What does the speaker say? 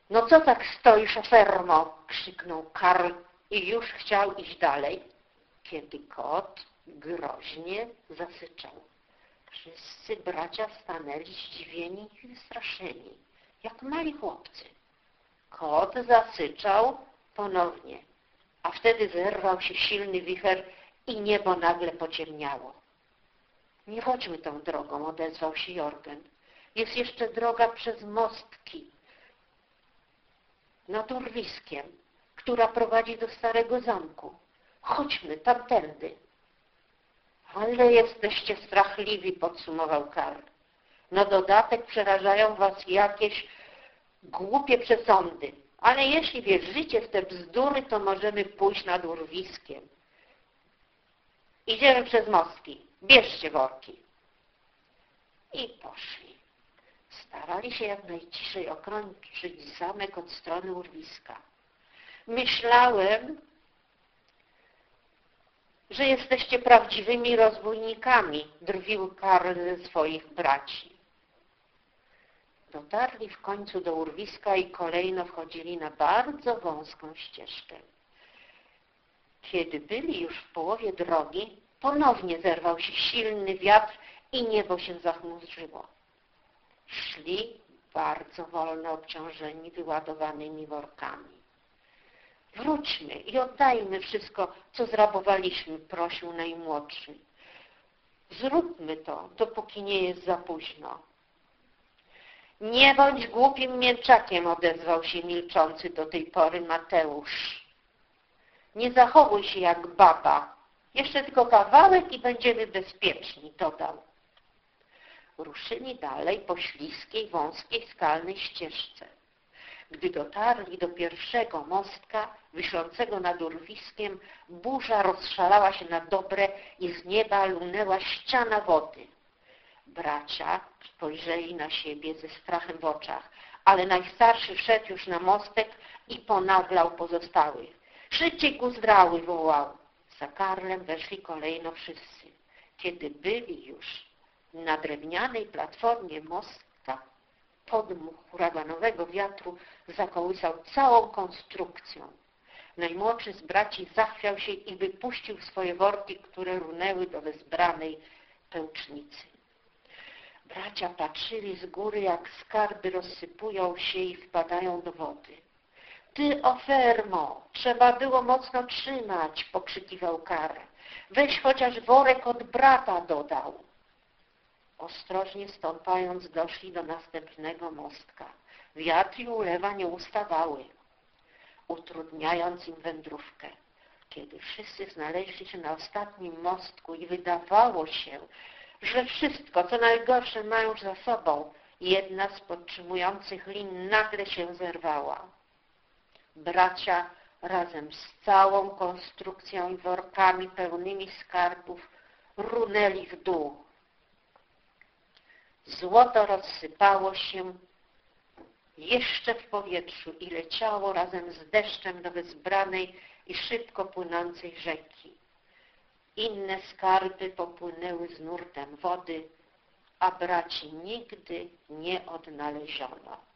No co tak stoisz, ofermo? Krzyknął Karl i już chciał iść dalej, kiedy kot groźnie zasyczał. Wszyscy bracia stanęli zdziwieni i wystraszeni, jak mali chłopcy. Kot zasyczał ponownie, a wtedy zerwał się silny wicher i niebo nagle pociemniało. Nie chodźmy tą drogą, odezwał się Jorgen. Jest jeszcze droga przez mostki nad urwiskiem, która prowadzi do starego zamku. Chodźmy tamtędy. Ale jesteście strachliwi, podsumował Karl. Na dodatek przerażają was jakieś głupie przesądy. Ale jeśli wierzycie w te bzdury, to możemy pójść nad urwiskiem. Idziemy przez mostki. Bierzcie worki. I poszli. Starali się jak najciszej okrążyć zamek od strony urwiska. Myślałem, że jesteście prawdziwymi rozbójnikami, drwił Karl ze swoich braci. Dotarli w końcu do urwiska i kolejno wchodzili na bardzo wąską ścieżkę. Kiedy byli już w połowie drogi, ponownie zerwał się silny wiatr i niebo się zachmurzyło. Szli bardzo wolno, obciążeni wyładowanymi workami. Wróćmy i oddajmy wszystko, co zrabowaliśmy, prosił najmłodszy. Zróbmy to, dopóki nie jest za późno. Nie bądź głupim mięczakiem, odezwał się milczący do tej pory Mateusz. Nie zachowuj się jak baba. Jeszcze tylko kawałek i będziemy bezpieczni, dodał. Ruszyli dalej po śliskiej, wąskiej, skalnej ścieżce. Gdy dotarli do pierwszego mostka, wiszącego nad urwiskiem, burza rozszalała się na dobre i z nieba lunęła ściana wody. Bracia spojrzeli na siebie ze strachem w oczach, ale najstarszy wszedł już na mostek i ponaglał pozostałych. Szybciej Guzdrały, wołał. Za Karlem weszli kolejno wszyscy. Kiedy byli już na drewnianej platformie mostka, podmuch huraganowego wiatru zakołysał całą konstrukcją. Najmłodszy z braci zachwiał się i wypuścił swoje worki, które runęły do wezbranej pełcznicy. Bracia patrzyli z góry, jak skarby rozsypują się i wpadają do wody. Ty, ofermo, trzeba było mocno trzymać, pokrzykiwał Karl. Weź chociaż worek od brata, dodał. Ostrożnie stąpając doszli do następnego mostka. Wiatr i ulewa nie ustawały, utrudniając im wędrówkę. Kiedy wszyscy znaleźli się na ostatnim mostku i wydawało się, że wszystko, co najgorsze, mają już za sobą, jedna z podtrzymujących lin nagle się zerwała. Bracia razem z całą konstrukcją i workami pełnymi skarbów runęli w dół. Złoto rozsypało się jeszcze w powietrzu i leciało razem z deszczem do wezbranej i szybko płynącej rzeki. Inne skarby popłynęły z nurtem wody, a braci nigdy nie odnaleziono.